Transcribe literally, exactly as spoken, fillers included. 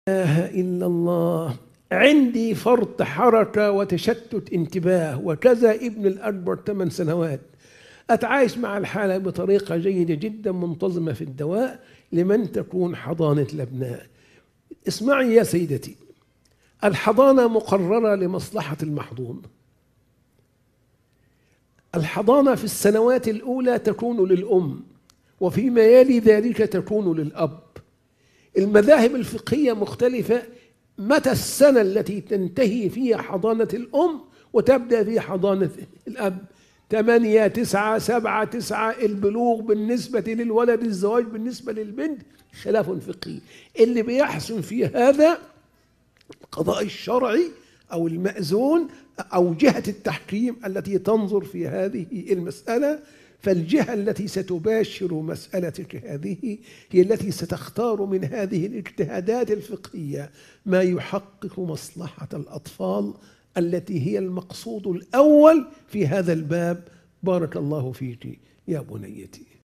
إله إلا الله. عندي فرط حركة وتشتت انتباه، وكذا ابن الأكبر ثمان سنوات. أتعايش مع الحالة بطريقة جيدة جدا منتظمة في الدواء لمن تكون حضانة الأبناء. اسمعي يا سيدتي، الحضانة مقررة لمصلحة المحضون. الحضانة في السنوات الأولى تكون للأم، وفيما يلي ذلك تكون للأب. المذاهب الفقهية مختلفة متى السنة التي تنتهي فيها حضانة الأم وتبدأ في حضانة الأب. ثمانية تسعة سبعة تسعة البلوغ بالنسبة للولد، الزواج بالنسبة للبنت، خلاف فقهي. اللي بيحسن في هذا القضاء الشرعي أو المأذون أو جهة التحكيم التي تنظر في هذه المسألة. فالجهة التي ستباشر مسألتك هذه هي التي ستختار من هذه الاجتهادات الفقهية ما يحقق مصلحة الأطفال التي هي المقصود الأول في هذا الباب. بارك الله فيك يا بنيتي.